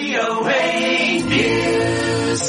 VOA News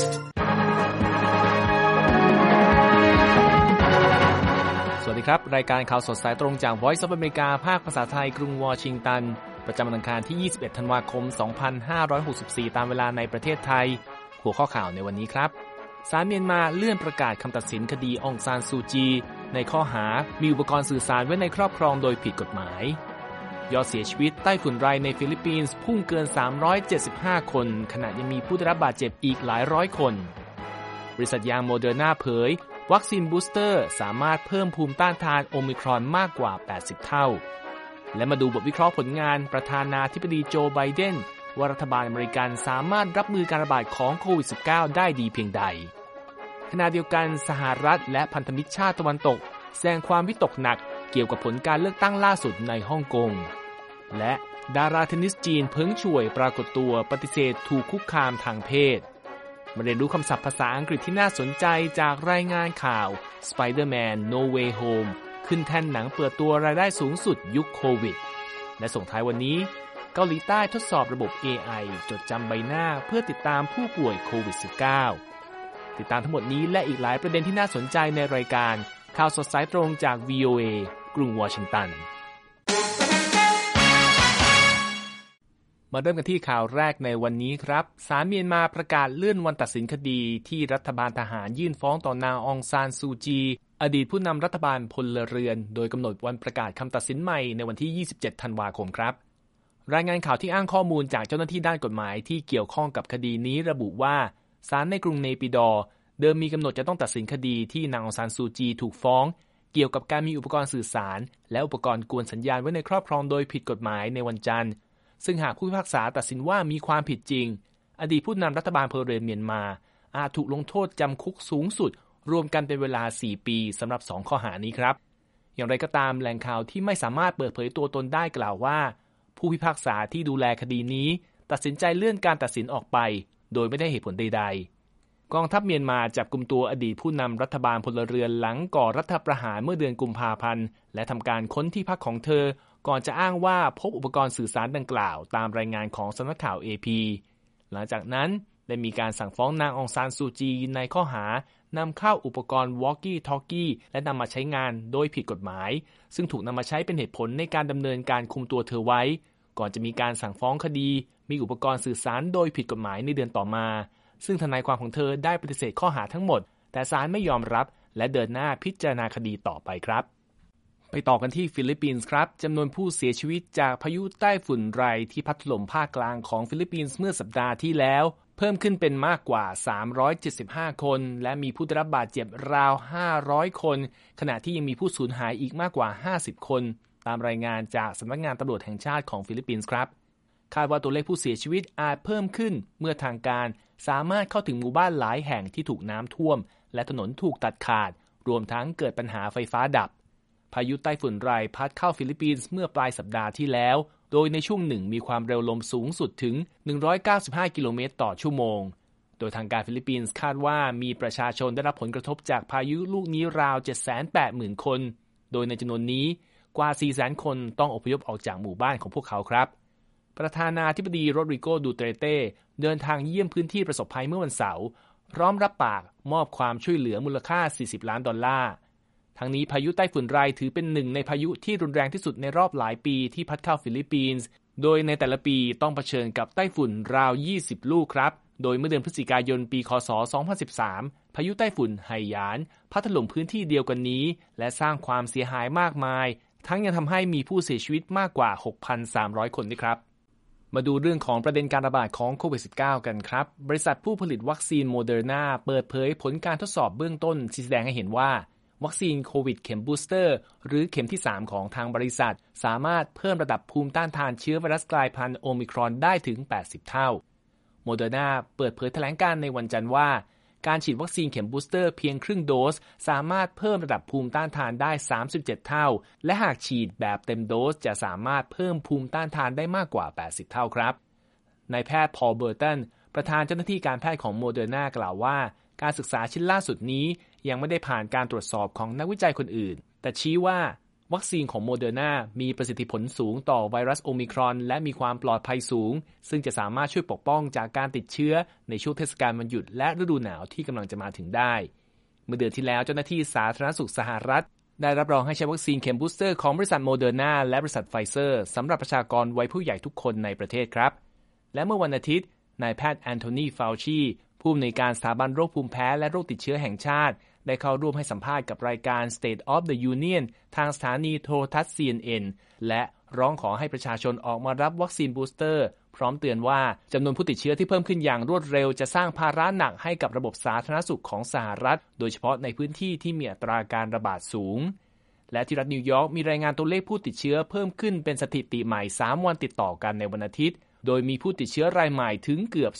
สวัสดีครับรายการข่าวสดสายตรงจาก Voice of America ภาคภาษาไทยกรุงวอชิงตันประจำวันอังคารที่ 21 ธันวาคม 2564 ตามเวลาในประเทศไทยหัวข้อข่าวในวันนี้ครับศาลเมียนมาเลื่อนประกาศคำตัดสินคดีองซานซูจีในข้อหามีอุปกรณ์สื่อสารไว้ในครอบครองโดยผิดกฎหมายยอดเสียชีวิตใต้ฝุ่นไรในฟิลิปปินส์พุ่งเกิน375คนขณะยังมีผู้ได้รับบาดเจ็บอีกหลายร้อยคนบริษัทยางโมเดอร์นาเผยวัคซีนบูสเตอร์สามารถเพิ่มภูมิต้านทานโอมิครอนมากกว่า80เท่าและมาดูบทวิเคราะห์ผลงานประธานาธิบดีโจไบเดนว่ารัฐบาลอเมริกันสามารถรับมือการระบาดของโควิด -19 ได้ดีเพียงใดขณะเดียวกันสหรัฐและพันธมิตรชาติตะวันตกแสดงความวิตกหนักเกี่ยวกับผลการเลือกตั้งล่าสุดในฮ่องกงและดาราเทนนิสจีนเพิงช่วยปรากฏตัวปฏิเสธถูกคุกคามทางเพศมาเรียนรู้คำศัพท์ภาษาอังกฤษที่น่าสนใจจากรายงานข่าว Spider-Man No Way Home ขึ้นแท่นหนังเปิดตัวรายได้สูงสุดยุคโควิดและส่งท้ายวันนี้เกาหลีใต้ทดสอบระบบ AI จดจำใบหน้าเพื่อติดตามผู้ป่วยโควิด -19 ติดตามทั้งหมดนี้และอีกหลายประเด็นที่น่าสนใจในรายการข่าวสดสายตรงจาก VOA กรุงวอชิงตันมาเริ่มกันที่ข่าวแรกในวันนี้ครับศาลเมียนมาประกาศเลื่อนวันตัดสินคดีที่รัฐบาลทหารยื่นฟ้องต่อนางองซานซูจีอดีตผู้นำรัฐบาลพลเรือนโดยกำหนดวันประกาศคำตัดสินใหม่ในวันที่27ธันวาคมครับรายงานข่าวที่อ้างข้อมูลจากเจ้าหน้าที่ด้านกฎหมายที่เกี่ยวข้องกับคดีนี้ระบุว่าศาลในกรุงเนปิดอร์เดิมมีกำหนดจะต้องตัดสินคดีที่นางองซานซูจีถูกฟ้องเกี่ยวกับการมีอุปกรณ์สื่อสารและอุปกรณ์กวนสัญญาณไว้ในครอบครองโดยผิดกฎหมายในวันจันทร์ซึ่งหากผู้พิพากษาตัดสินว่ามีความผิดจริงอดีตผู้นำรัฐบาลพลเรือนเมียนมาอาจถูกลงโทษจำคุกสูงสุดรวมกันเป็นเวลา4ปีสำหรับ2ข้อหานี้ครับอย่างไรก็ตามแหล่งข่าวที่ไม่สามารถเปิดเผยตัวตนได้กล่าวว่าผู้พิพากษาที่ดูแลคดีนี้ตัดสินใจเลื่อนการตัดสินออกไปโดยไม่ได้เหตุผลใดๆกองทัพเมียนมาจับกุมตัวอดีตผู้นำรัฐบาลพลเรือนหลังก่อรัฐประหารเมื่อเดือนกุมภาพันธ์และทำการค้นที่พักของเธอก่อนจะอ้างว่าพบอุปกรณ์สื่อสารดังกล่าวตามรายงานของสำนักข่าว AP หลังจากนั้นได้มีการสั่งฟ้องนางองซานซูจีในข้อหานำเข้าอุปกรณ์ Walkie-Talkie และนำมาใช้งานโดยผิดกฎหมายซึ่งถูกนำมาใช้เป็นเหตุผลในการดำเนินการคุมตัวเธอไว้ก่อนจะมีการสั่งฟ้องคดีมีอุปกรณ์สื่อสารโดยผิดกฎหมายในเดือนต่อมาซึ่งทนายความของเธอได้ปฏิเสธข้อหาทั้งหมดแต่ศาลไม่ยอมรับและเดินหน้าพิจารณาคดีต่อไปครับไปต่อกันที่ฟิลิปปินส์ครับจำนวนผู้เสียชีวิตจากพายุใต้ฝุ่นไรที่พัดถล่มภาคกลางของฟิลิปปินส์เมื่อสัปดาห์ที่แล้วเพิ่มขึ้นเป็นมากกว่า375คนและมีผู้ได้รับบาดเจ็บราว500คนขณะที่ยังมีผู้สูญหายอีกมากกว่า50คนตามรายงานจากสำนักงานตำรวจแห่งชาติของฟิลิปปินส์ครับคาดว่าตัวเลขผู้เสียชีวิตอาจเพิ่มขึ้นเมื่อทางการสามารถเข้าถึงหมู่บ้านหลายแห่งที่ถูกน้ำท่วมและถนนถูกตัดขาดรวมทั้งเกิดปัญหาไฟฟ้าดับพายุไต้ฝุ่นไรพัดเข้าฟิลิปปินส์เมื่อปลายสัปดาห์ที่แล้วโดยในช่วงหนึ่งมีความเร็วลมสูงสุดถึง195กิโลเมตรต่อชั่วโมงโดยทางการฟิลิปปินส์คาดว่ามีประชาชนได้รับผลกระทบจากพายุลูกนี้ราว 780,000 คนโดยในจำนวนนี้กว่า 400,000 คนต้องอพยพออกจากหมู่บ้านของพวกเขาครับประธานาธิบดีโรดริโก ดูเตเต้เดินทางเยี่ยมพื้นที่ประสบภัยเมื่อวันเสาร์พร้อมรับปากมอบความช่วยเหลือมูลค่า$40 ล้านทั้งนี้พายุไต้ฝุ่นไรถือเป็นหนึ่งในพายุที่รุนแรงที่สุดในรอบหลายปีที่พัดเข้าฟิลิปปินส์โดยในแต่ละปีต้องเผชิญกับไต้ฝุ่นราว20ลูกครับโดยเมื่อเดือนพฤศจิกายนปีคศ2013พายุไต้ฝุ่นไฮยานพัดถล่มพื้นที่เดียวกันนี้และสร้างความเสียหายมากมายทั้งยังทำให้มีผู้เสียชีวิตมากกว่า 6,300 คนด้วยครับมาดูเรื่องของประเด็นการระบาดของโควิด -19 กันครับบริษัทผู้ผลิตวัคซีนโมเดอร์นาเปิดเผยผลการทดสอบเบื้องต้นที่แสดงให้เห็นว่าวัคซีนโควิดเข็มบูสเตอร์หรือเข็มที่3ของทางบริษัทสามารถเพิ่มระดับภูมิต้านทานเชื้อไวรัสกลายพันธุ์โอมิครอนได้ถึง80เท่าโมเดอร์นาเปิดเผยแถลงการณ์ในวันจันทร์ว่าการฉีดวัคซีนเข็มบูสเตอร์เพียงครึ่งโดสสามารถเพิ่มระดับภูมิต้านทานได้37เท่าและหากฉีดแบบเต็มโดสจะสามารถเพิ่มภูมิต้านทานได้มากกว่า80เท่าครับนายแพทย์พอลเบอร์ตันประธานเจ้าหน้าที่การแพทย์ของโมเดอร์นากล่าวว่าการศึกษาชิ้นล่าสุดนี้ยังไม่ได้ผ่านการตรวจสอบของนักวิจัยคนอื่นแต่ชี้ว่าวัคซีนของโมเดอร์นามีประสิทธิผลสูงต่อไวรัสโอมิครอนและมีความปลอดภัยสูงซึ่งจะสามารถช่วยปกป้องจากการติดเชื้อในช่วงเทศกาลวันหยุดและฤดูหนาวที่กำลังจะมาถึงได้เมื่อเดือนที่แล้วเจ้าหน้าที่สาธารณสุขสหรัฐได้รับรองให้ใช้วัคซีนเข็มบูสเตอร์ของบริษัทโมเดอร์นาและบริษัทไฟเซอร์สำหรับประชากรวัยผู้ใหญ่ทุกคนในประเทศครับและเมื่อวันอาทิตย์นายแพทย์แอนโทนี ฟาวชีผู้อำนวยการสถาบันโรคภูมิแพ้และโรคติดเชื้อแห่งชาติได้เข้าร่วมให้สัมภาษณ์กับรายการ State of the Union ทางสถานีโทรทัศน์ CNN และร้องขอให้ประชาชนออกมารับวัคซีนบูสเตอร์พร้อมเตือนว่าจำนวนผู้ติดเชื้อที่เพิ่มขึ้นอย่างรวดเร็วจะสร้างภาระหนักให้กับระบบสาธารณสุขของสหรัฐโดยเฉพาะในพื้นที่ที่มีอัตราการระบาดสูงและที่รัฐนิวยอร์กมีรายงานตัวเลขผู้ติดเชื้อเพิ่มขึ้นเป็นสถิติใหม่3วันติดต่อกันในวันอาทิตย์โดยมีผู้ติดเชื้อรายใหม่ถึงเกือบ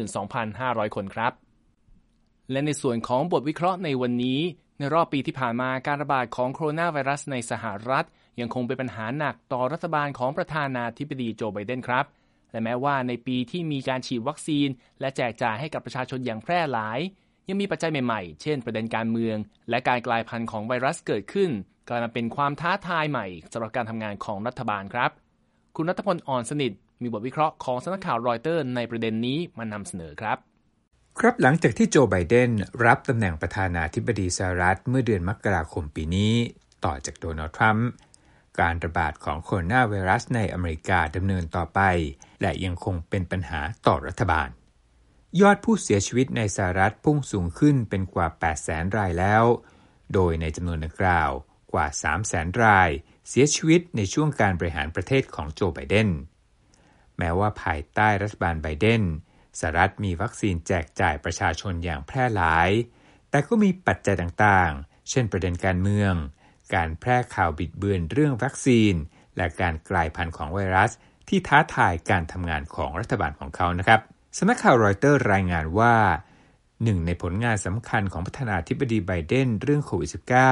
22,500 คนครับและในส่วนของบทวิเคราะห์ในวันนี้ในรอบปีที่ผ่านมาการระบาดของโคโรนาไวรัสในสหรัฐยังคงเป็นปัญหาหนักต่อรัฐบาลของประธานาธิบดีโจไบเดนครับและแม้ว่าในปีที่มีการฉีดวัคซีนและแจกจ่ายให้กับประชาชนอย่างแพร่หลายยังมีปัจจัยใหม่ๆเช่นประเด็นการเมืองและการกลายพันธุ์ของไวรัสเกิดขึ้นกลายมาเป็นความท้าทายใหม่สำหรับการทำงานของรัฐบาลครับคุณณัฐพล อ่อนสนิทมีบทวิเคราะห์ของสำนักข่าวรอยเตอร์ในประเด็นนี้มานำเสนอครับหลังจากที่โจไบเดนรับตำแหน่งประธานาธิบดีสหรัฐเมื่อเดือนมกราคมปีนี้ต่อจากโดนัลด์ทรัมป์การระบาดของโคโรนาไวรัสในอเมริกาดำเนินต่อไปและยังคงเป็นปัญหาต่อรัฐบาลยอดผู้เสียชีวิตในสหรัฐพุ่งสูงขึ้นเป็นกว่า 800,000 รายแล้วโดยในจำนวนดังกล่าวกว่า 300,000 รายเสียชีวิตในช่วงการบริหารประเทศของโจไบเดนแม้ว่าภายใต้รัฐบาลไบเดนสหรัฐมีวัคซีนแจกจ่ายประชาชนอย่างแพร่หลายแต่ก็มีปัจจัยต่างๆเช่นประเด็นการเมืองการแพร่ข่าวบิดเบือนเรื่องวัคซีนและการกลายพันธุ์ของไวรัสที่ท้าทายการทำงานของรัฐบาลของเขานะครับสำนักข่าวรอยเตอร์รายงานว่าหนึ่งในผลงานสำคัญของประธานาธิบดีไบเดนเรื่องโควิด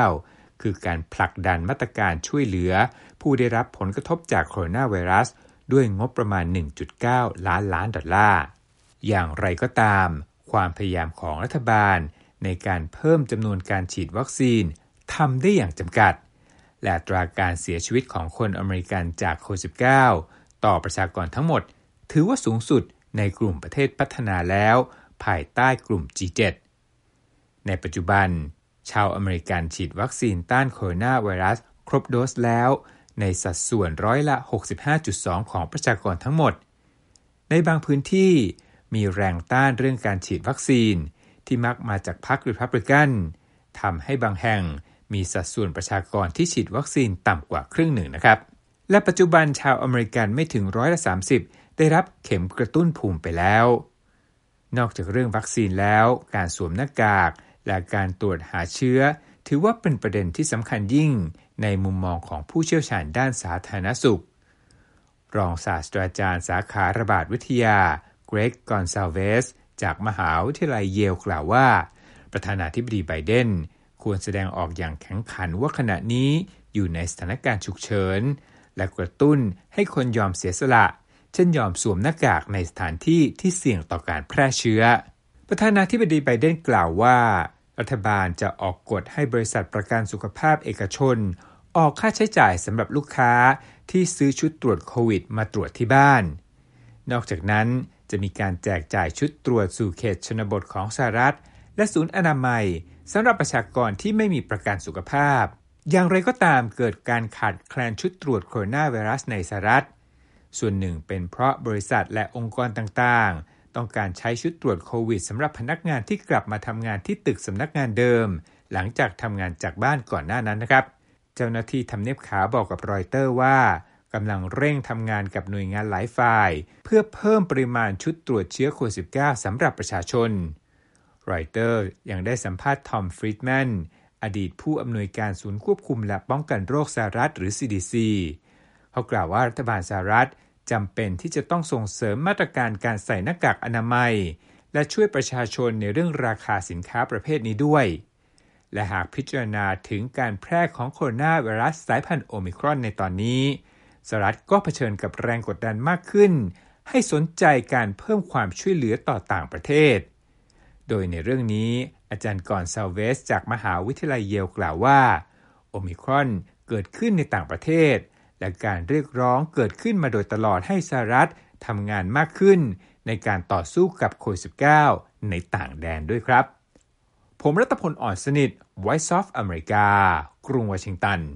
-19 คือการผลักดันมาตรการช่วยเหลือผู้ได้รับผลกระทบจากโคโรนาไวรัสด้วยงบประมาณ 1.9 ล้านดอลลาร์อย่างไรก็ตามความพยายามของรัฐบาลในการเพิ่มจำนวนการฉีดวัคซีนทำได้อย่างจำกัดและอัตราการเสียชีวิตของคนอเมริกันจากโควิด -19 ต่อประชากรทั้งหมดถือว่าสูงสุดในกลุ่มประเทศพัฒนาแล้วภายใต้กลุ่ม G7 ในปัจจุบันชาวอเมริกันฉีดวัคซีนต้านโคโรนาไวรัสครบโดสแล้วในสัดส่วนร้อยละ 65.2 ของประชากรทั้งหมดในบางพื้นที่มีแรงต้านเรื่องการฉีดวัคซีนที่มักมาจากพรรครีพับลิกันทำให้บางแห่งมีสัดส่วนประชากรที่ฉีดวัคซีนต่ำกว่าครึ่งหนึ่งนะครับและปัจจุบันชาวอเมริกันไม่ถึงร้อยละ 30ได้รับเข็มกระตุ้นภูมิไปแล้วนอกจากเรื่องวัคซีนแล้วการสวมหน้ากากและการตรวจหาเชื้อถือว่าเป็นประเด็นที่สำคัญยิ่งในมุมมองของผู้เชี่ยวชาญด้านสาธารณสุขรองศาสตราจารย์สาขาระบาดวิทยาเกรก กอนซาลเวสจากมหาวิทยาลัยเยลกล่าวว่าประธานาธิบดีไบเดนควรแสดงออกอย่างแข็งขันว่าขณะนี้อยู่ในสถานการณ์ฉุกเฉินและกระตุ้นให้คนยอมเสียสละเช่นยอมสวมหน้ากากในสถานที่ที่เสี่ยงต่อการแพร่เชื้อประธานาธิบดีไบเดนกล่าวว่ารัฐบาลจะออกกฎให้บริษัทประกันสุขภาพเอกชนออกค่าใช้จ่ายสำหรับลูกค้าที่ซื้อชุดตรวจโควิดมาตรวจที่บ้านนอกจากนั้นจะมีการแจกจ่ายชุดตรวจสู่เขตชนบทของสหรัฐและศูนย์อนามัยสำหรับประชากรที่ไม่มีประกันสุขภาพอย่างไรก็ตามเกิดการขาดแคลนชุดตรวจโคโรนาไวรัสในสหรัฐส่วนหนึ่งเป็นเพราะบริษัทและองค์กรต่างๆต้องการใช้ชุดตรวจโควิดสำหรับพนักงานที่กลับมาทำงานที่ตึกสำนักงานเดิมหลังจากทำงานจากบ้านก่อนหน้านั้นนะครับเจ้าหน้าที่ทำเนียบขาวบอกกับรอยเตอร์ว่ากำลังเร่งทำงานกับหน่วยงานหลายฝ่ายเพื่อเพิ่มปริมาณชุดตรวจเชื้อโควิด -19 สำหรับประชาชนรอยเตอร์ยังได้สัมภาษณ์ทอม ฟรีดแมนอดีตผู้อำนวยการศูนย์ควบคุมและป้องกันโรคสหรัฐหรือ CDC เขากล่าวว่ารัฐบาลสหรัฐจำเป็นที่จะต้องส่งเสริมมาตรการการใส่หน้ากากอนามัยและช่วยประชาชนในเรื่องราคาสินค้าประเภทนี้ด้วยและหากพิจารณาถึงการแพร่ของโคโรนาไวรัสสายพันธุ์โอมิครอนในตอนนี้สหรัฐก็เผชิญกับแรงกดดันมากขึ้นให้สนใจการเพิ่มความช่วยเหลือต่อต่างประเทศโดยในเรื่องนี้อาจารย์กอนซาลเวสจากมหาวิทยาลัยเยลกล่าวว่าโอมิครอนเกิดขึ้นในต่างประเทศและการเรียกร้องเกิดขึ้นมาโดยตลอดให้สหรัฐทำงานมากขึ้นในการต่อสู้กับโควิด -19 ในต่างแดนด้วยครับผมรัตพล อ่อนสนิท Voice of America กรุงวอชิงตัน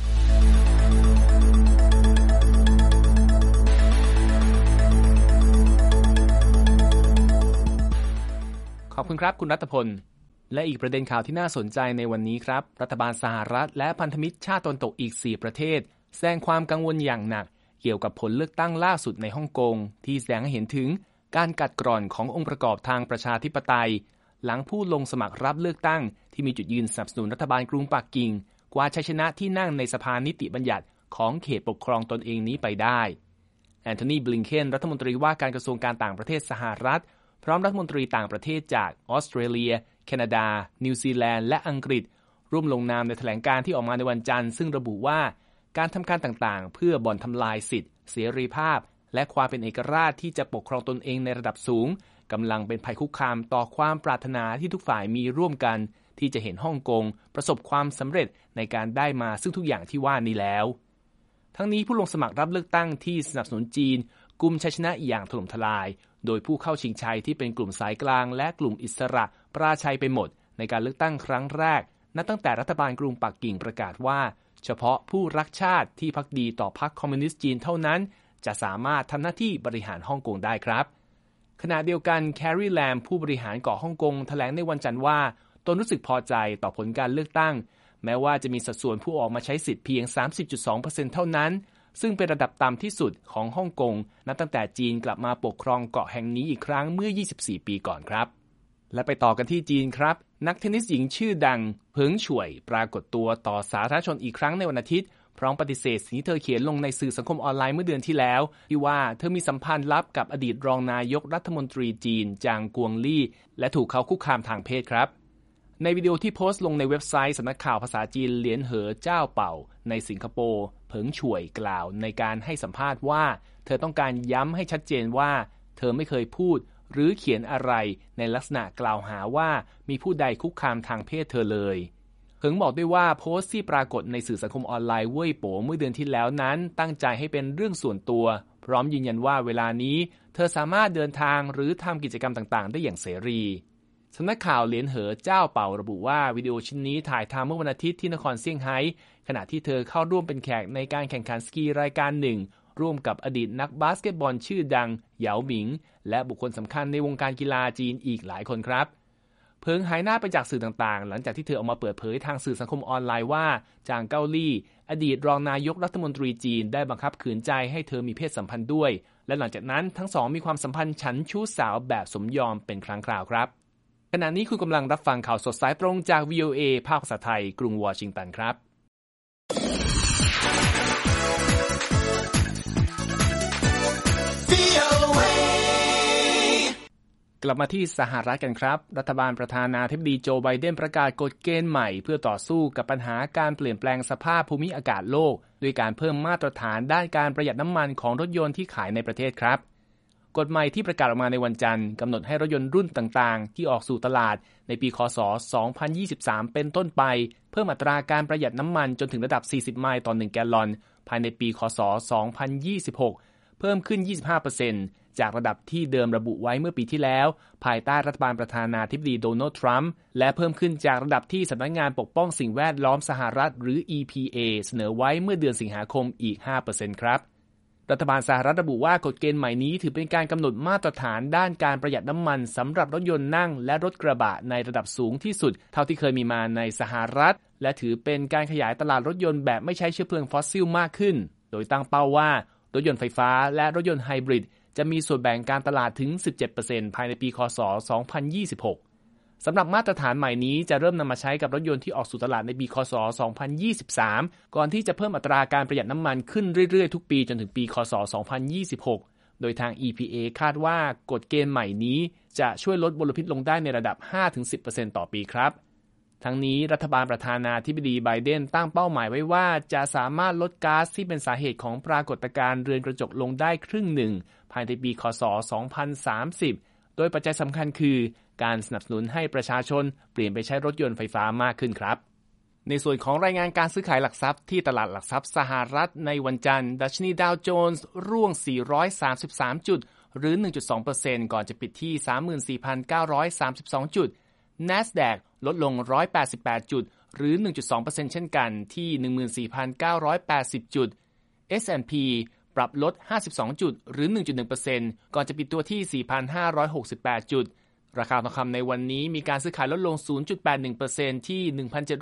ขอบคุณครับคุณรัตพลและอีกประเด็นข่าวที่น่าสนใจในวันนี้ครับรัฐบาลสหรัฐและพันธมิตรชาติตะวันตกอีก4ประเทศแสดงความกังวลอย่างหนักเกี่ยวกับผลเลือกตั้งล่าสุดในฮ่องกงที่แสดงให้เห็นถึงการกัดกร่อนขององค์ประกอบทางประชาธิปไตยหลังผู้ลงสมัครรับเลือกตั้งที่มีจุดยืนสนับสนุนรัฐบาลกรุงปักกิ่งกวาดชัยชนะที่นั่งในสภานิติบัญญัติของเขตปกครองตนเองนี้ไปได้แอนโทนี บลิงเคนรัฐมนตรีว่าการกระทรวงการต่างประเทศสหรัฐพร้อมรัฐมนตรีต่างประเทศจากออสเตรเลียแคนาดานิวซีแลนด์และอังกฤษร่วมลงนามในแถลงการณ์ที่ออกมาในวันจันทร์ซึ่งระบุว่าการทำการต่างๆเพื่อบ่อนทำลายสิทธิเสรีภาพและความเป็นเอกราชที่จะปกครองตนเองในระดับสูงกำลังเป็นภัยคุกคามต่อความปรารถนาที่ทุกฝ่ายมีร่วมกันที่จะเห็นฮ่องกงประสบความสำเร็จในการได้มาซึ่งทุกอย่างที่ว่านี้แล้วทั้งนี้ผู้ลงสมัครรับเลือกตั้งที่สนับสนุนจีนกุมชัยชนะอย่างถล่มทลายโดยผู้เข้าชิงชัยที่เป็นกลุ่มสายกลางและกลุ่มอิสระปราชัยไปหมดในการเลือกตั้งครั้งแรกนับตั้งแต่รัฐบาลกรุงปักกิ่งประกาศว่าเฉพาะผู้รักชาติที่ภักดีต่อพรรคคอมมิวนิสต์จีนเท่านั้นจะสามารถทำหน้าที่บริหารฮ่องกงได้ครับขณะเดียวกันแคร์รีแลมผู้บริหารเกาะฮ่องกงแถลงในวันจันทร์ว่าตนรู้สึกพอใจต่อผลการเลือกตั้งแม้ว่าจะมีสัดส่วนผู้ออกมาใช้สิทธิ์เพียง 30.2% เท่านั้นซึ่งเป็นระดับต่ำที่สุดของฮ่องกงนับตั้งแต่จีนกลับมาปกครองเกาะแห่งนี้อีกครั้งเมื่อ 24 ปีก่อนครับและไปต่อกันที่จีนครับนักเทนนิสหญิงชื่อดังเผิงฉวยปรากฏตัวต่อสาธารณชนอีกครั้งในวันอาทิตย์พร้อมปฏิเสธสิ่งที่เธอเขียนลงในสื่อสังคมออนไลน์เมื่อเดือนที่แล้วที่ว่าเธอมีสัมพันธ์ลับกับอดีตรองนายกรัฐมนตรีจีนจางกวงลี่และถูกเขาคุกคามทางเพศครับในวิดีโอที่โพสต์ลงในเว็บไซต์สำนักข่าวภาษาจีนเหลียนเหอเจ้าเป่าในสิงคโปร์เผิงฉวยกล่าวในการให้สัมภาษณ์ว่าเธอต้องการย้ำให้ชัดเจนว่าเธอไม่เคยพูดหรือเขียนอะไรในลักษณะกล่าวหาว่ามีผู้ใดคุกคามทางเพศเธอเลยเผิงบอกด้วยว่าโพสต์ที่ปรากฏในสื่อสังคมออนไลน์เว่ยโป๋เมื่อเดือนที่แล้วนั้นตั้งใจให้เป็นเรื่องส่วนตัวพร้อมยืนยันว่าเวลานี้เธอสามารถเดินทางหรือทำกิจกรรมต่างๆได้อย่างเสรีสำนักข่าวเหลียนเหอเจ้าเป่าระบุว่าวิดีโอชิ้นนี้ถ่ายทำเมื่อวันอาทิตย์ที่นครเซี่ยงไฮ้ขณะที่เธอเข้าร่วมเป็นแขกในการแข่งขันสกีรายการหนึ่งร่วมกับอดีตนักบาสเกตบอลชื่อดังเหยาหมิงและบุคคลสำคัญในวงการกีฬาจีนอีกหลายคนครับเพิงหายหน้าไปจากสื่อต่างๆหลังจากที่เธอออกมาเปิดเผยทางสื่อสังคมออนไลน์ว่าจางเก้าลี่อดีตรองนายกรัฐมนตรีจีนได้บังคับขืนใจให้เธอมีเพศสัมพันธ์ด้วยและหลังจากนั้นทั้งสองมีความสัมพันธ์ฉันชู้สาวแบบสมยอมเป็นครั้งคราวครับขณะนี้คุณกำลังรับฟังข่าวสดสายตรงจาก VOA ภาคภาษาไทยกรุงวอชิงตันครับกลับมาที่สหรัฐกันครับรัฐบาลประธานาธิบดีโจไบเดนประกาศกฎเกณฑ์ใหม่เพื่อต่อสู้กับปัญหาการเปลี่ยนแปลงสภาพภูมิอากาศโลกด้วยการเพิ่มมาตรฐานด้านการประหยัดน้ำมันของรถยนต์ที่ขายในประเทศครับกฎใหม่ที่ประกาศออกมาในวันจันทร์กำหนดให้รถยนต์รุ่นต่างๆที่ออกสู่ตลาดในปีคศ 2023 เป็นต้นไปเพิ่มอัตราการประหยัดน้ำมันจนถึงระดับ 40 ไมล์ต่อ 1 แกลลอนภายในปีคศ 2026 เพิ่มขึ้น 25%จากระดับที่เดิมระบุไว้เมื่อปีที่แล้วภายใต้รัฐบาลประธานาธิบดีโดนัลด์ทรัมป์และเพิ่มขึ้นจากระดับที่สำนักงานปกป้องสิ่งแวดล้อมสหรัฐหรือ EPA เสนอไว้เมื่อเดือนสิงหาคมอีก 5% ครับรัฐบาลสหรัฐระบุว่ากฎเกณฑ์ใหม่นี้ถือเป็นการกำหนดมาตรฐานด้านการประหยัดน้ำมันสำหรับรถยนต์นั่งและรถกระบะในระดับสูงที่สุดเท่าที่เคยมีมาในสหรัฐและถือเป็นการขยายตลาดรถยนต์แบบไม่ใช้เชื้อเพลิงฟอสซิลมากขึ้นโดยตั้งเป้าว่ารถยนต์ไฟฟ้าและรถยนต์ไฮบริดจะมีส่วนแบ่งการตลาดถึง 17% ภายในปีคศ 2026 สำหรับมาตรฐานใหม่นี้จะเริ่มนำมาใช้กับรถยนต์ที่ออกสู่ตลาดในปีคศ 2023 ก่อนที่จะเพิ่มอัตราการประหยัดน้ำมันขึ้นเรื่อยๆทุกปีจนถึงปีคศ 2026 โดยทาง EPA คาดว่ากฎเกณฑ์ใหม่นี้จะช่วยลดมลพิษลงได้ในระดับ 5-10% ต่อปีครับทั้งนี้รัฐบาลประธานาธิบดีไบเดนตั้งเป้าหมายไว้ว่าจะสามารถลดก๊าซที่เป็นสาเหตุของปรากฏการณ์เรือนกระจกลงได้ครึ่งหนึ่งภายในปีคศ 2030 โดยปัจจัยสำคัญคือการสนับสนุนให้ประชาชนเปลี่ยนไปใช้รถยนต์ไฟฟ้ามากขึ้นครับในส่วนของรายงานการซื้อขายหลักทรัพย์ที่ตลาดหลักทรัพย์สหรัฐในวันจันทร์ดัชนีดาวโจนส์ร่วง433จุดหรือ 1.2% ก่อนจะปิดที่ 34,932 จุด NASDAQ ลดลง188จุดหรือ 1.2% เช่นกันที่ 14,980 จุด S&P ปรับลด52จุดหรือ 1.1% ก่อนจะปิดตัวที่ 4,568 จุดราคาทองคำในวันนี้มีการซื้อขายลดลง 0.81% ที่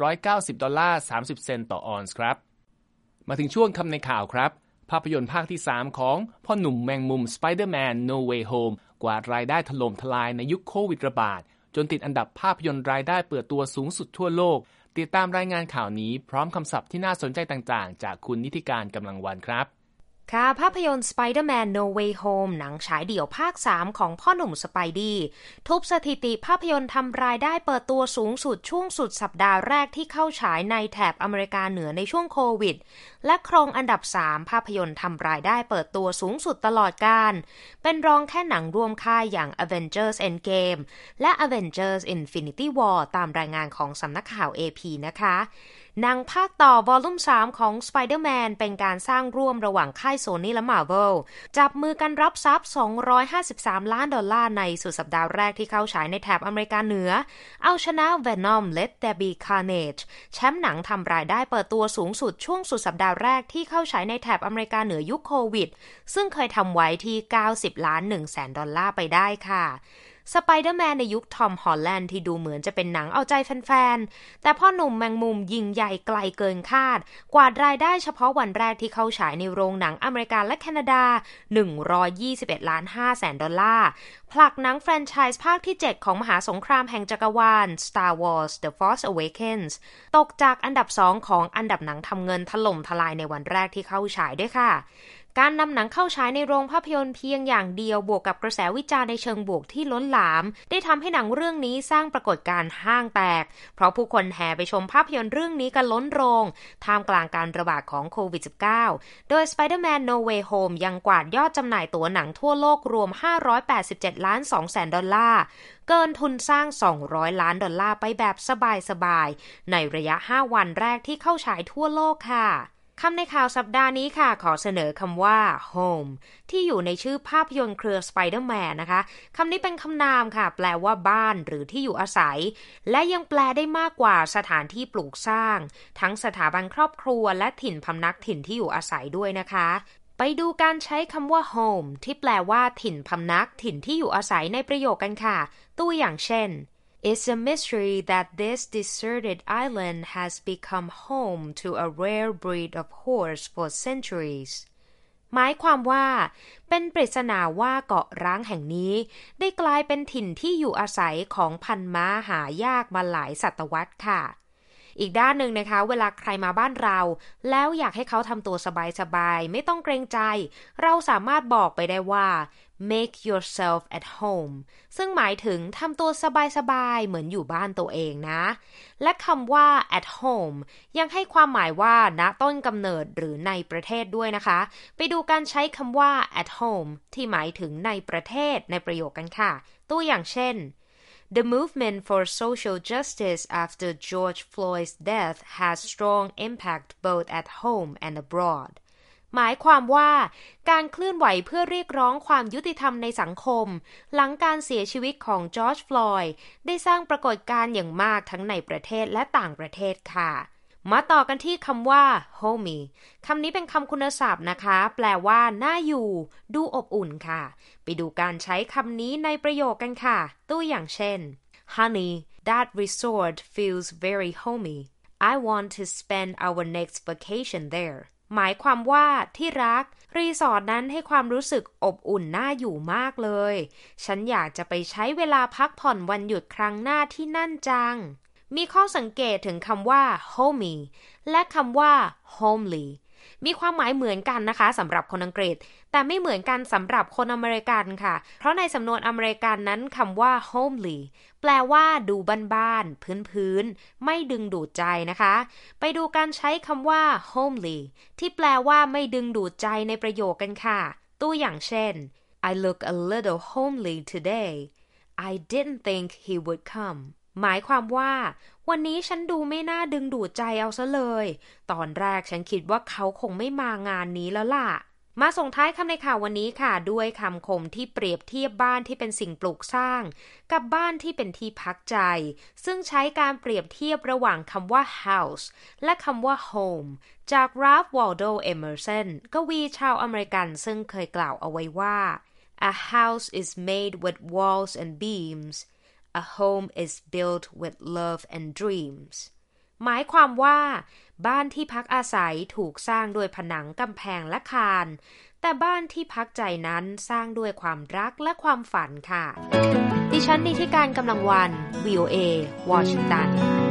$1,790.30 ต่อออนซ์ครับมาถึงช่วงคำในข่าวครับภาพยนตร์ภาคที่ 3 ของพ่อหนุ่มแมงมุม Spider-Man No Way Home กวาดรายได้ถล่มทลายในยุคโควิดระบาดจนติดอันดับภาพยนตร์รายได้เปิดตัวสูงสุดทั่วโลกติดตามรายงานข่าวนี้พร้อมคำศัพท์ที่น่าสนใจต่างๆจากคุณนิติการกำลังวันครับค่ะภาพยนตร์ Spider-Man No Way Home หนังฉายเดี่ยวภาค 3 ของพ่อหนุ่มสไปดี้ทุบสถิติภาพยนตร์ทำรายได้เปิดตัวสูงสุดช่วงสุดสัปดาห์แรกที่เข้าฉายในแถบอเมริกาเหนือในช่วงโควิดและครองอันดับ 3 ภาพยนตร์ทำรายได้เปิดตัวสูงสุดตลอดกาลเป็นรองแค่หนังรวมค่ายอย่าง Avengers Endgame และ Avengers Infinity War ตามรายงานของสำนักข่าว AP นะคะหนังภาคต่อวอลลุ่ม 3 ของ Spider-Man เป็นการสร้างร่วมระหว่างค่าย Sony และ Marvel จับมือกันรับทรัพย์$253 ล้านในสุดสัปดาห์แรกที่เข้าฉายในแถบอเมริกาเหนือเอาชนะ Venom Let There Be Carnage แชมป์หนังทำรายได้เปิดตัวสูงสุดช่วงสุดสัปดาห์แรกที่เข้าฉายในแถบอเมริกาเหนือยุคโควิดซึ่งเคยทำไว้ที่$90 ล้าน100,000ไปได้ค่ะสไปเดอร์แมนในยุคทอมฮอลแลนด์ที่ดูเหมือนจะเป็นหนังเอาใจแฟนๆแต่พ่อหนุ่มแมงมุมยิงใหญ่ไกลเกินคาดกวาดรายได้เฉพาะวันแรกที่เข้าฉายในโรงหนังอเมริกาและแคนาดา$121.5 ล้านผลักหนังแฟรนไชส์ภาคที่ 7 ของมหาสงครามแห่งจักรวาล Star Wars The Force Awakens ตกจากอันดับ 2 ของอันดับหนังทำเงินถล่มทลายในวันแรกที่เข้าฉายด้วยค่ะการนำหนังเข้าฉายในโรงภาพยนตร์เพียงอย่างเดียวบวกกับกระแสวิจารณ์ในเชิงบวกที่ล้นหลามได้ทำให้หนังเรื่องนี้สร้างปรากฏการณ์ห้างแตกเพราะผู้คนแห่ไปชมภาพยนตร์เรื่องนี้กันล้นโรงท่ามกลางการระบาดของโควิด -19 โดย Spider-Man No Way Home ยังกวาดยอดจำหน่ายตั๋วหนังทั่วโลกรวม$587.2 ล้านเกินทุนสร้าง$200 ล้านไปแบบสบายๆในระยะ5วันแรกที่เข้าฉายทั่วโลกค่ะคำในข่าวสัปดาห์นี้ค่ะขอเสนอคำว่า home ที่อยู่ในชื่อภาพยนตร์เครือ Spider-Man นะคะคำนี้เป็นคำนามค่ะแปลว่าบ้านหรือที่อยู่อาศัยและยังแปลได้มากกว่าสถานที่ปลูกสร้างทั้งสถาบันครอบครัวและถิ่นพำนักถิ่นที่อยู่อาศัยด้วยนะคะไปดูการใช้คำว่า home ที่แปลว่าถิ่นพำนักถิ่นที่อยู่อาศัยในประโยคกันค่ะตัวอย่างเช่นIt's a mystery that this deserted island has become home to a rare breed of horse for centuries. หมายความว่าเป็นปริศนาว่าเกาะร้างแห่งนี้ได้กลายเป็นถิ่นที่อยู่อาศัยของพันม้าหายากมาหลายศตวรรษค่ะอีกด้านหนึ่งนะคะเวลาใครมาบ้านเราแล้วอยากให้เขาทำตัวสบายๆไม่ต้องเกรงใจเราสามารถบอกไปได้ว่า make yourself at home ซึ่งหมายถึงทำตัวสบายๆเหมือนอยู่บ้านตัวเองนะและคำว่า at home ยังให้ความหมายว่าณต้นกำเนิดหรือในประเทศด้วยนะคะไปดูการใช้คำว่า at home ที่หมายถึงในประเทศในประโยคกันค่ะตัวอย่างเช่นThe movement for social justice after George Floyd's death has strong impact both at home and abroad. หมายความว่าการเคลื่อนไหวเพื่อเรียกร้องความยุติธรรมในสังคมหลังการเสียชีวิตของจอร์จฟลอยด์ได้สร้างปรากฏการณ์อย่างมากทั้งในประเทศและต่างประเทศค่ะมาต่อกันที่คำว่า homey คำนี้เป็นคำคุณศัพท์นะคะแปลว่าน่าอยู่ดูอบอุ่นค่ะไปดูการใช้คำนี้ในประโยคกันค่ะตัวอย่างเช่น Honey, that resort feels very homey. I want to spend our next vacation there. หมายความว่าที่รักรีสอร์ทนั้นให้ความรู้สึกอบอุ่นน่าอยู่มากเลยฉันอยากจะไปใช้เวลาพักผ่อนวันหยุดครั้งหน้าที่นั่นจังมีข้อสังเกตถึงคำว่า homey และคำว่า homely มีความหมายเหมือนกันนะคะสำหรับคนอังกฤษแต่ไม่เหมือนกันสำหรับคนอเมริกันค่ะเพราะในสำนวนอเมริกันนั้นคำว่า homely แปลว่าดูบ้านๆพื้นๆไม่ดึงดูดใจนะคะไปดูการใช้คำว่า homely ที่แปลว่าไม่ดึงดูดใจในประโยคกันค่ะตัวอย่างเช่น I look a little homely today. I didn't think he would come หมายความว่าวันนี้ฉันดูไม่น่าดึงดูดใจเอาซะเลยตอนแรกฉันคิดว่าเขาคงไม่มางานนี้แล้วล่ะมาส่งท้ายคำในข่าววันนี้ค่ะด้วยคำคมที่เปรียบเทียบบ้านที่เป็นสิ่งปลูกสร้างกับบ้านที่เป็นที่พักใจซึ่งใช้การเปรียบเทียบระหว่างคำว่า house และคำว่า home จาก Ralph Waldo Emerson กวีชาวอเมริกันซึ่งเคยกล่าวเอาไว้ว่า A house is made with walls and beams. A home is built with love and dreams. หมายความว่าบ้านที่พักอาศัยถูกสร้างด้วยผนังกำแพงและคานแต่บ้านที่พักใจนั้นสร้างด้วยความรักและความฝันค่ะดิฉันนิติการกำลังวัน VOA วอชิงตัน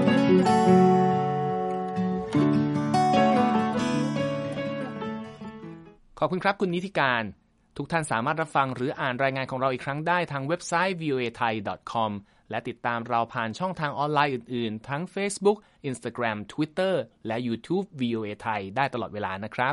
ขอบคุณครับคุณนิติการทุกท่านสามารถรับฟังหรืออ่านรายงานของเราอีกครั้งได้ทางเว็บไซต์ voathai.com และติดตามเราผ่านช่องทางออนไลน์อื่นๆทั้ง Facebook, Instagram, Twitter และ YouTube VOA Thai ได้ตลอดเวลานะครับ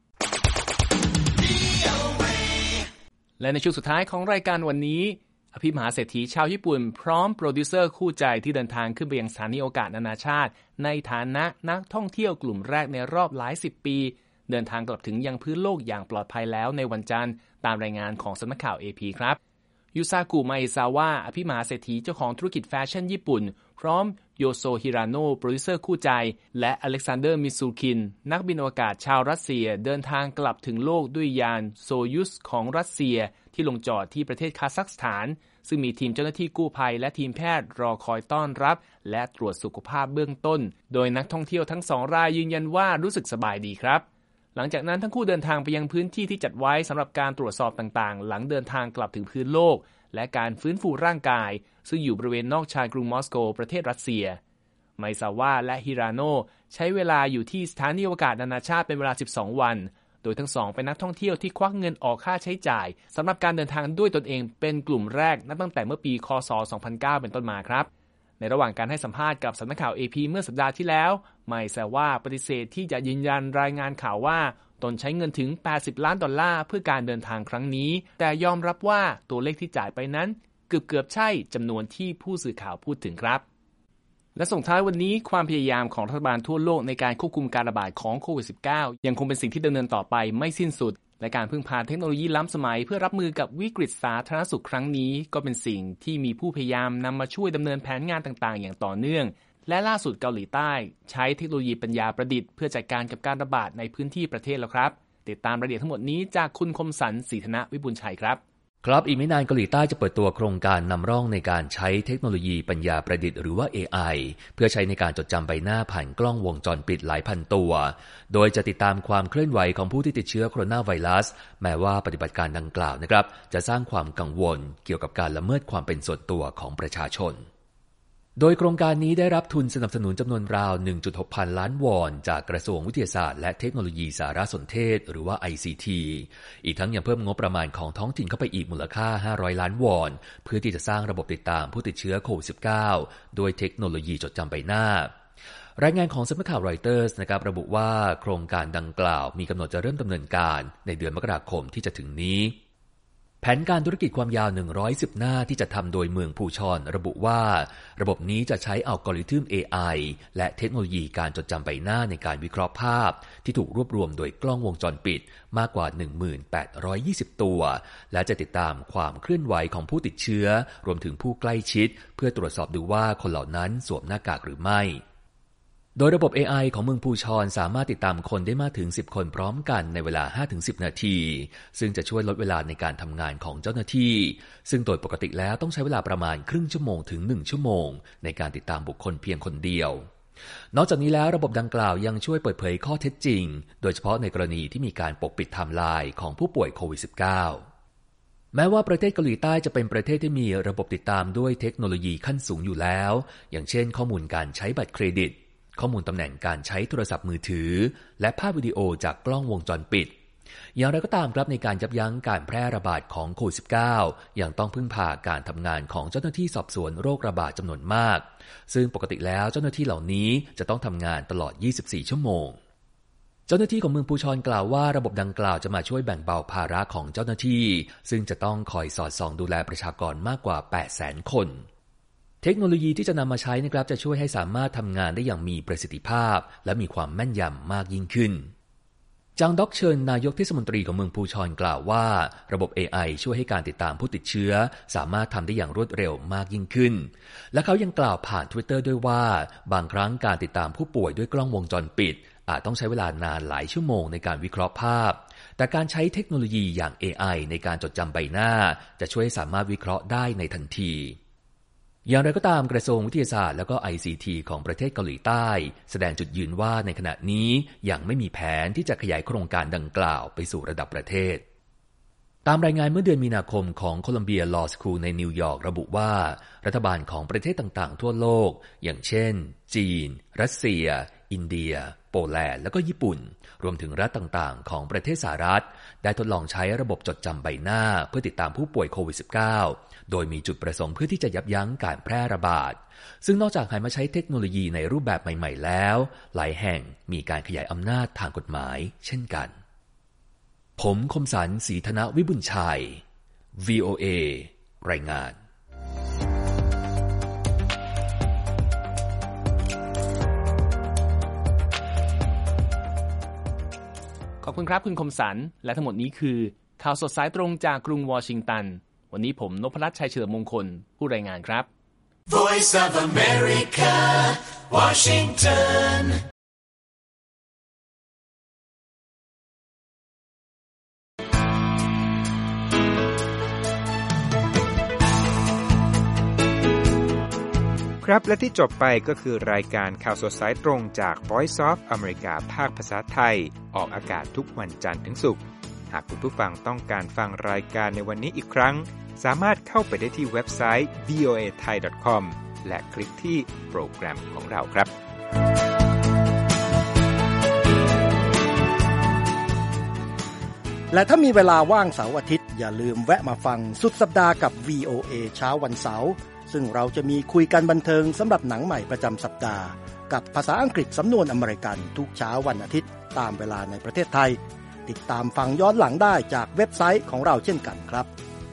และในช่วงสุดท้ายของรายการวันนี้อภิมหาเศรษฐีชาวญี่ปุ่นพร้อมโปรดิวเซอร์คู่ใจที่เดินทางขึ้นไปยังสถานีอวกาศนานาชาติในฐานะนักท่องเที่ยวกลุ่มแรกในรอบหลายสิบปีเดินทางกลับถึงยังพื้นโลกอย่างปลอดภัยแล้วในวันจันทร์ตามรายงานของสำนักข่าว AP ครับยูซากุ ไมซาวะอภิมหาเศรษฐีเจ้าของธุรกิจแฟชั่นญี่ปุ่นพร้อมโยโซฮิราโนะโปรดิวเซอร์คู่ใจและอเล็กซานเดอร์มิซูคินนักบินอวกาศชาวรัสเซียเดินทางกลับถึงโลกด้วยยานโซยุสของรัสเซียที่ลงจอดที่ประเทศคาซัคสถานซึ่งมีทีมเจ้าหน้าที่กู้ภัยและทีมแพทย์รอคอยต้อนรับและตรวจสุขภาพเบื้องต้นโดยนักท่องเที่ยวทั้งสองรายยืนยันว่ารู้สึกสบายดีครับหลังจากนั้นทั้งคู่เดินทางไปยังพื้นที่ที่จัดไว้สำหรับการตรวจสอบต่างๆหลังเดินทางกลับถึงพื้นโลกและการฟื้นฟูร่างกายซึ่งอยู่บริเวณนอกชายกรุงมอสโกประเทศรัสเซียไมซาวะและฮิราโนะใช้เวลาอยู่ที่สถานีอวกาศนานาชาติเป็นเวลา12วันโดยทั้งสองเป็นนักท่องเที่ยวที่ควักเงินออกค่าใช้จ่ายสำหรับการเดินทางด้วยตนเองเป็นกลุ่มแรกนับตั้งแต่เมื่อปีค.ศ. 2009 เป็นต้นมาครับในระหว่างการให้สัมภาษณ์กับสำนักข่าว AP เมื่อสัปดาห์ที่แล้วไมซาวะปฏิเสธที่จะยืนยันรายงานข่าวว่าตนใช้เงินถึง$80 ล้านเพื่อการเดินทางครั้งนี้แต่ยอมรับว่าตัวเลขที่จ่ายไปนั้นเกือบใช่จำนวนที่ผู้สื่อข่าวพูดถึงครับและส่งท้ายวันนี้ความพยายามของรัฐบาลทั่วโลกในการควบคุมการระบาดของโควิด -19 ยังคงเป็นสิ่งที่ดำเนินต่อไปไม่สิ้นสุดและการพึ่งพาเทคโนโลยีล้ำสมัยเพื่อรับมือกับวิกฤตสาธารณสุขครั้งนี้ก็เป็นสิ่งที่มีผู้พยายามนำมาช่วยดำเนินแผนงานต่างๆอย่างต่อเนื่องและล่าสุดเกาหลีใต้ใช้เทคโนโลยีปัญญาประดิษฐ์เพื่อจัดการกับการระบาดในพื้นที่ประเทศแล้วครับติดตามรายละเอียดทั้งหมดนี้จากคุณคมสันต์ศรีธนวิบูลย์ชัยครับอีกไม่นานเกาหลีใต้จะเปิดตัวโครงการนำร่องในการใช้เทคโนโลยีปัญญาประดิษฐ์หรือว่า AI เพื่อใช้ในการจดจำใบหน้าผ่านกล้องวงจรปิดหลายพันตัวโดยจะติดตามความเคลื่อนไหวของผู้ที่ติดเชื้อโคโรนาไวรัสแม้ว่าปฏิบัติการดังกล่าวนะครับจะสร้างความกังวลเกี่ยวกับการละเมิดความเป็นส่วนตัวของประชาชนโดยโครงการนี้ได้รับทุนสนับสนุนจำนวนราว 1.6 พันล้านวอนจากกระทรวงวิทยาศาสตร์และเทคโนโลยีสารสนเทศหรือว่า ICT อีกทั้งยังเพิ่มงบประมาณของท้องถิ่นเข้าไปอีกมูลค่า500ล้านวอนเพื่อที่จะสร้างระบบติดตามผู้ติดเชื้อโควิด -19 โดยเทคโนโลยีจดจำใบหน้ารายงานของสำนักข่าวรอยเตอร์สนะครับระบุว่าโครงการดังกล่าวมีกำหนดจะเริ่มดำเนินการในเดือนมกราคมที่จะถึงนี้แผนการธุรกิจความยาว110หน้าที่จะทำโดยเมืองภูชรระบุว่าระบบนี้จะใช้อัลกอริทึม AI และเทคโนโลยีการจดจำใบหน้าในการวิเคราะห์ภาพที่ถูกรวบรวมโดยกล้องวงจรปิดมากกว่า 1820 ตัวและจะติดตามความเคลื่อนไหวของผู้ติดเชื้อรวมถึงผู้ใกล้ชิดเพื่อตรวจสอบดูว่าคนเหล่านั้นสวมหน้ากากหรือไม่โดยระบบ AI ของเมืองภูชรสามารถติดตามคนได้มากถึง10คนพร้อมกันในเวลา 5-10 นาทีซึ่งจะช่วยลดเวลาในการทำงานของเจ้าหน้าที่ซึ่งโดยปกติแล้วต้องใช้เวลาประมาณครึ่งชั่วโมงถึง1ชั่วโมงในการติดตามบุคคลเพียงคนเดียวนอกจากนี้แล้วระบบดังกล่าวยังช่วยเปิดเผยข้อเท็จจริงโดยเฉพาะในกรณีที่มีการปกปิดไทม์ไลน์ของผู้ป่วยโควิด -19 แม้ว่าประเทศเกาหลีใต้จะเป็นประเทศที่มีระบบติดตามด้วยเทคโนโลยีขั้นสูงอยู่แล้วอย่างเช่นข้อมูลการใช้บัตรเครดิตข้อมูลตำแหน่งการใช้โทรศัพท์มือถือและภาพวิดีโอจากกล้องวงจรปิดอย่างไรก็ตามครับในการยับยั้งการแพร่ระบาดของโควิด -19 ยังต้องพึ่งพาการทำงานของเจ้าหน้าที่สอบสวนโรคระบาดจำนวนมากซึ่งปกติแล้วเจ้าหน้าที่เหล่านี้จะต้องทำงานตลอด24ชั่วโมงเจ้าหน้าที่ของเมืองภูชรกล่าวว่าระบบดังกล่าวจะมาช่วยแบ่งเบาภาระของเจ้าหน้าที่ซึ่งจะต้องคอยสอดส่องดูแลประชากรมากกว่า 800,000 คนเทคโนโลยีที่จะนำมาใช้นะครับจะช่วยให้สามารถทำงานได้อย่างมีประสิทธิภาพและมีความแม่นยำมากยิ่งขึ้นจางด็อกเชิญนายกเทศมนตรีของเมืองปูชอนกล่าวว่าระบบ AI ช่วยให้การติดตามผู้ติดเชื้อสามารถทำได้อย่างรวดเร็วมากยิ่งขึ้นและเขายังกล่าวผ่าน Twitter ด้วยว่าบางครั้งการติดตามผู้ป่วยด้วยกล้องวงจรปิดอาจต้องใช้เวลานานหลายชั่วโมงในการวิเคราะห์ภาพแต่การใช้เทคโนโลยีอย่าง AI ในการจดจำใบหน้าจะช่วยให้สามารถวิเคราะห์ได้ในทันทีอย่างไรก็ตามกระทรวงวิทยาศาสตร์และก็ ICT ของประเทศเกาหลีใต้แสดงจุดยืนว่าในขณะนี้ยังไม่มีแผนที่จะขยายโครงการดังกล่าวไปสู่ระดับประเทศตามรายงานเมื่อเดือนมีนาคมของ Columbia Law School ในนิวยอร์กระบุว่ารัฐบาลของประเทศต่างๆทั่วโลกอย่างเช่นจีนรัสเซียอินเดียโปแลนด์และก็ญี่ปุ่นรวมถึงรัฐต่างๆของประเทศสหรัฐได้ทดลองใช้ระบบจดจำใบหน้าเพื่อติดตามผู้ป่วยโควิด -19 โดยมีจุดประสงค์เพื่อที่จะยับยั้งการแพร่ระบาดซึ่งนอกจากหันมาใช้เทคโนโลยีในรูปแบบใหม่ๆแล้วหลายแห่งมีการขยายอำนาจทางกฎหมายเช่นกันผมคมสันต์ ศรีธนวิบุญชัย VOA รายงานขอบคุณครับคุณคมสันต์และทั้งหมดนี้คือข่าวสดสายตรงจากกรุงวอชิงตันวันนี้ผมนพรัตน์ชัยเฉลิมมงคลผู้รายงานครับ Voice of America, Washington ครับและที่จบไปก็คือรายการข่าวสดสายตรงจาก Voice of America ภาคภาษาไทยออกอากาศทุกวันจันทร์ถึงศุกร์หากคุณผู้ฟังต้องการฟังรายการในวันนี้อีกครั้งสามารถเข้าไปได้ที่เว็บไซต์ voathai.com และคลิกที่โปรแกรมของเราครับและถ้ามีเวลาว่างเสาร์อาทิตย์อย่าลืมแวะมาฟังสุดสัปดาห์กับ VOA เช้าวันเสาร์ซึ่งเราจะมีคุยกันบันเทิงสำหรับหนังใหม่ประจำสัปดาห์กับภาษาอังกฤษสำนวนอเมริกันทุกเช้าวันอาทิตย์ตามเวลาในประเทศไทยติดตามฟังย้อนหลังได้จากเว็บไซต์ของเราเช่นกันครับ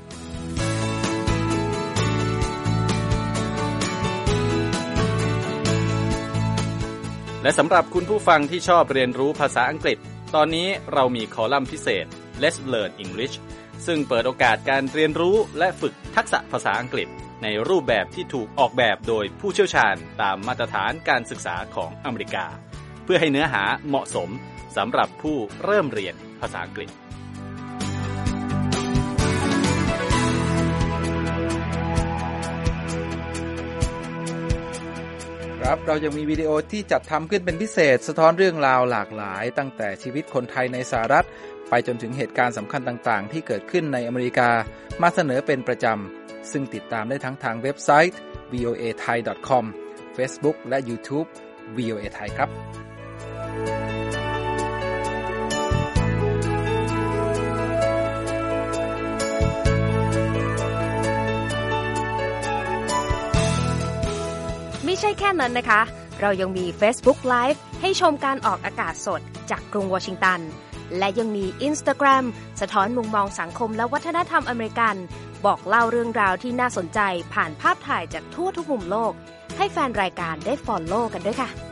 และสำหรับคุณผู้ฟังที่ชอบเรียนรู้ภาษาอังกฤษตอนนี้เรามีคอลัมน์พิเศษ Let's Learn English ซึ่งเปิดโอกาสการเรียนรู้และฝึกทักษะภาษาอังกฤษในรูปแบบที่ถูกออกแบบโดยผู้เชี่ยวชาญตามมาตรฐานการศึกษาของอเมริกาเพื่อให้เนื้อหาเหมาะสมสำหรับผู้เริ่มเรียนภาษาอังกฤษครับเรายังมีวิดีโอที่จัดทำขึ้นเป็นพิเศษสะท้อนเรื่องราวหลากหลายตั้งแต่ชีวิตคนไทยในสหรัฐไปจนถึงเหตุการณ์สำคัญต่างๆที่เกิดขึ้นในอเมริกามาเสนอเป็นประจำซึ่งติดตามได้ทั้งทางเว็บไซต์ voathai.com Facebook และ YouTube VOA Thai ครับไม่ใช่แค่นั้นนะคะเรายังมี Facebook Live ให้ชมการออกอากาศสดจากกรุงวอชิงตันและยังมี Instagram สะท้อนมุมมองสังคมและวัฒนธรรมอเมริกันบอกเล่าเรื่องราวที่น่าสนใจผ่านภาพถ่ายจากทั่วทุกมุมโลกให้แฟนรายการได้ follow กันด้วยค่ะ